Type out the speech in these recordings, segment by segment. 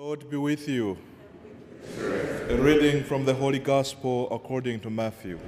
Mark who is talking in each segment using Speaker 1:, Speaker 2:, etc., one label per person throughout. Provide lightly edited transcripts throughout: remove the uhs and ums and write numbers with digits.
Speaker 1: Lord be with you. A reading from the Holy Gospel according to Matthew.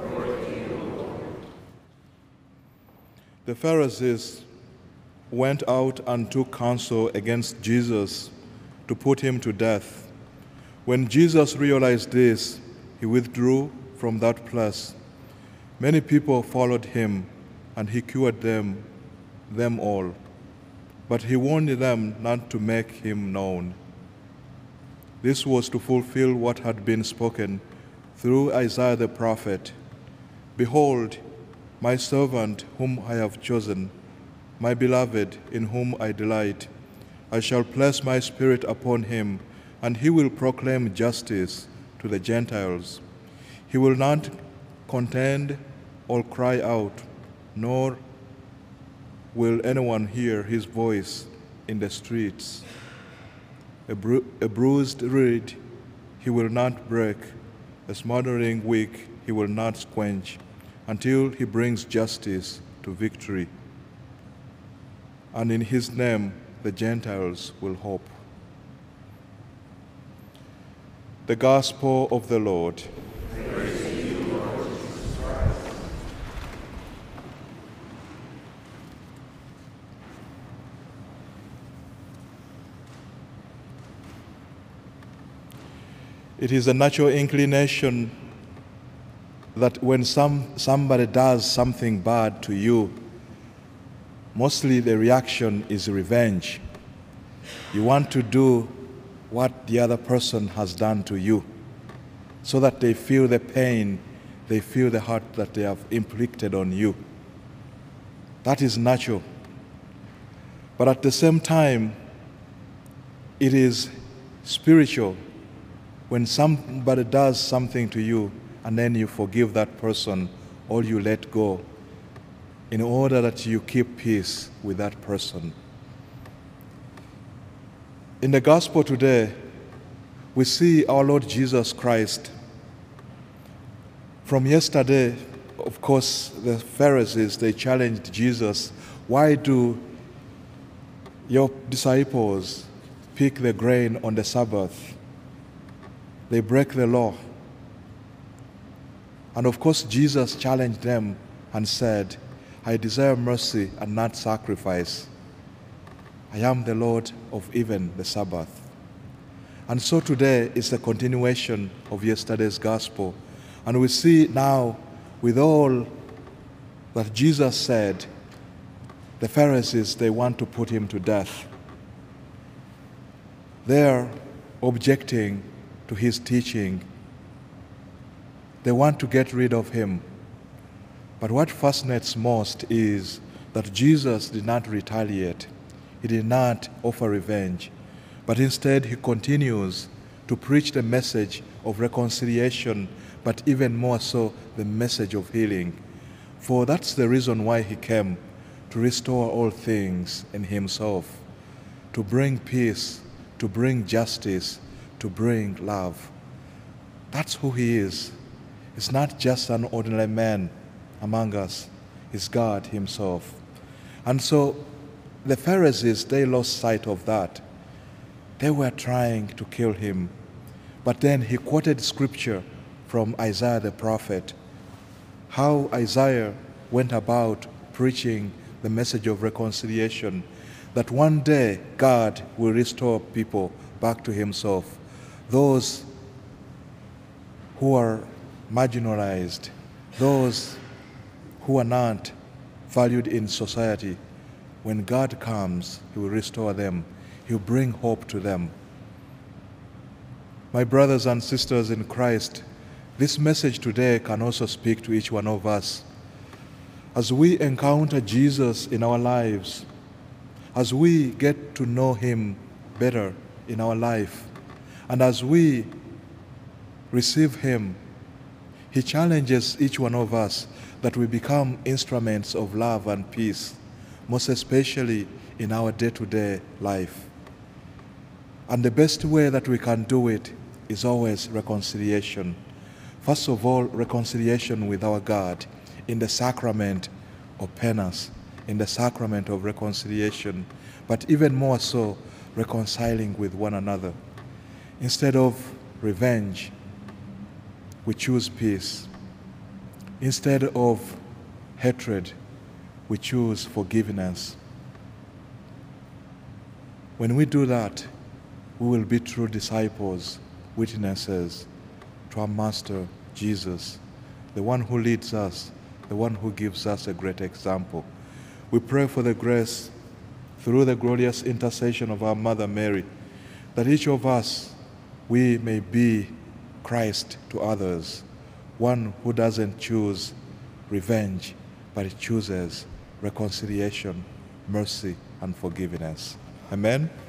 Speaker 1: The Pharisees went out and took counsel against Jesus to put him to death. When Jesus realized this, he withdrew from that place. Many people followed him, and he cured them all. But he warned them not to make him known. This was to fulfill what had been spoken through Isaiah the prophet. Behold, my servant whom I have chosen, my beloved in whom I delight. I shall place my spirit upon him, and he will proclaim justice to the Gentiles. He will not contend or cry out, nor will anyone hear his voice in the streets. A bruised reed he will not break, a smoldering wick he will not quench, until he brings justice to victory. And in his name the Gentiles will hope. The Gospel of the Lord.
Speaker 2: Praise to you, Lord Jesus Christ.
Speaker 1: It is a natural inclination that when somebody does something bad to you, mostly the reaction is revenge. You want to do what the other person has done to you so that they feel the pain, they feel the hurt that they have inflicted on you. That is natural. But at the same time, it is spiritual. When somebody does something to you and then you forgive that person or you let go in order that you keep peace with that person. In the gospel today, we see our Lord Jesus Christ. From yesterday, of course, the Pharisees, they challenged Jesus. Why do your disciples pick the grain on the Sabbath? They break the law. And of course, Jesus challenged them and said, I desire mercy and not sacrifice. I am the Lord of even the Sabbath. And so today is a continuation of yesterday's gospel. And we see now, with all that Jesus said, the Pharisees, they want to put him to death. They're objecting to his teaching. They want to get rid of him. But what fascinates most is that Jesus did not retaliate. He did not offer revenge. But instead, he continues to preach the message of reconciliation, but even more so, the message of healing. For that's the reason why he came, to restore all things in himself, to bring peace, to bring justice, to bring love. That's who he is. He's not just an ordinary man among us. He's God himself. And so the Pharisees, they lost sight of that. They were trying to kill him. But then he quoted scripture from Isaiah the prophet, how Isaiah went about preaching the message of reconciliation, that one day God will restore people back to himself. Those who are marginalized, those who are not valued in society, when God comes, he will restore them. He will bring hope to them. My brothers and sisters in Christ, this message today can also speak to each one of us. As we encounter Jesus in our lives, as we get to know him better in our life, and as we receive him, he challenges each one of us that we become instruments of love and peace, most especially in our day-to-day life. And the best way that we can do it is always reconciliation. First of all, reconciliation with our God in the sacrament of penance, in the sacrament of reconciliation, but even more so, reconciling with one another. Instead of revenge, we choose peace. Instead of hatred, we choose forgiveness. When we do that, we will be true disciples, witnesses to our Master Jesus, the one who leads us, the one who gives us a great example. We pray for the grace, through the glorious intercession of our Mother Mary, that each of us, we may be Christ to others, one who doesn't choose revenge, but he chooses reconciliation, mercy, and forgiveness. Amen.